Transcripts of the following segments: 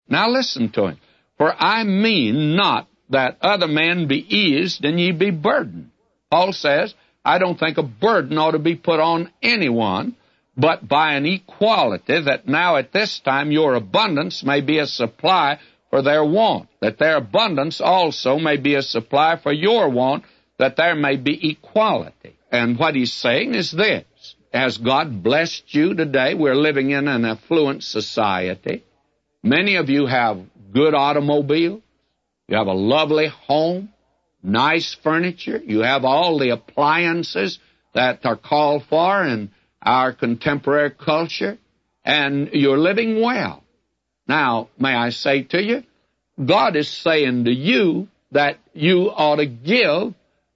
Now listen to him. For I mean not that other men be eased and ye be burdened. Paul says, I don't think a burden ought to be put on anyone, but by an equality, that now at this time your abundance may be a supply for their want, that their abundance also may be a supply for your want, that there may be equality. And what he's saying is this: has God blessed you today? We're living in an affluent society. Many of you have good automobiles. You have a lovely home, nice furniture. You have all the appliances that are called for in our contemporary culture, and you're living well. Now, may I say to you, God is saying to you that you ought to give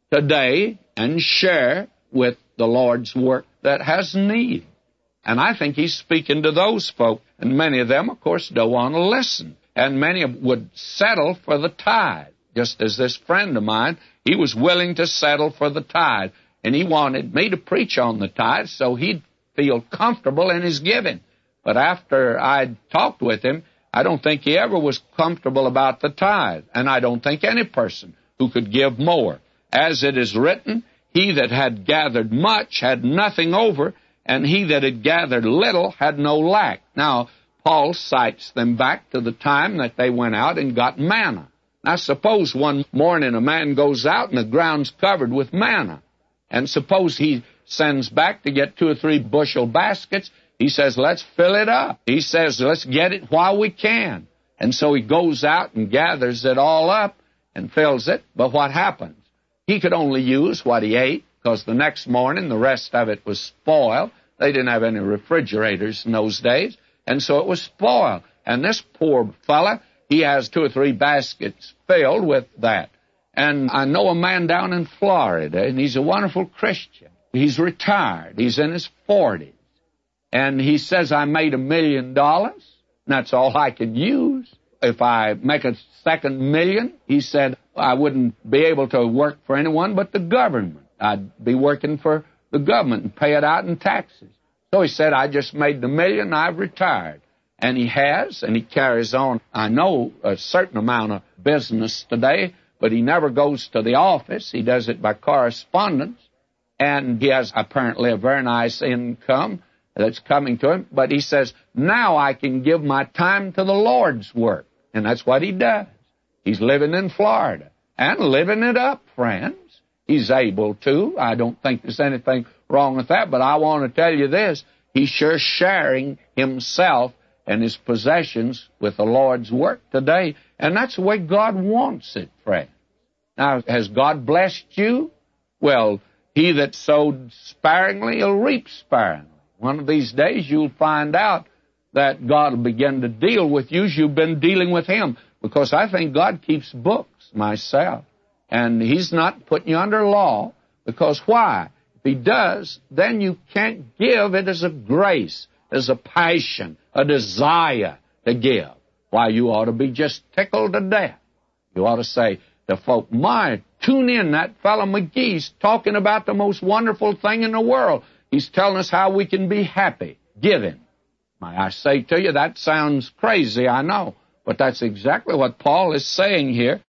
today and share with the Lord's work that has need. And I think he's speaking to those folk, and many of them, of course, don't want to listen. And many would settle for the tithe, just as this friend of mine, he was willing to settle for the tithe. And he wanted me to preach on the tithe so he'd feel comfortable in his giving. But after I'd talked with him, I don't think he ever was comfortable about the tithe. And I don't think any person who could give more. As it is written, he that had gathered much had nothing over, and he that had gathered little had no lack. Now, Paul cites them back to the time that they went out and got manna. Now, suppose one morning a man goes out and the ground's covered with manna. And suppose he sends back to get 2 or 3 bushel baskets. He says, let's fill it up. He says, let's get it while we can. And so he goes out and gathers it all up and fills it. But what happens? He could only use what he ate, because the next morning the rest of it was spoiled. They didn't have any refrigerators in those days, and so it was spoiled. And this poor fella, he has 2 or 3 baskets filled with that. And I know a man down in Florida, and he's a wonderful Christian. He's retired. He's in his 40s. And he says, I made $1 million. That's all I could use. If I make a second million, he said, I wouldn't be able to work for anyone but the government. I'd be working for the government and pay it out in taxes. So he said, I just made $1 million, I've retired. And he has, and he carries on, I know, a certain amount of business today, but he never goes to the office. He does it by correspondence. And he has apparently a very nice income that's coming to him. But he says, now I can give my time to the Lord's work. And that's what he does. He's living in Florida and living it up, friends. He's able to. I don't think there's anything wrong with that, but I want to tell you this. He's sure sharing himself and his possessions with the Lord's work today, and that's the way God wants it, friends. Now, has God blessed you? Well, he that sowed sparingly will reap sparingly. One of these days you'll find out that God will begin to deal with you as you've been dealing with him, because I think God keeps books myself. And he's not putting you under law, because why? If he does, then you can't give it as a grace, as a passion, a desire to give. Why, you ought to be just tickled to death. You ought to say to folk, tune in, that fellow McGee's talking about the most wonderful thing in the world. He's telling us how we can be happy, giving. May I say to you, that sounds crazy, I know. But that's exactly what Paul is saying here.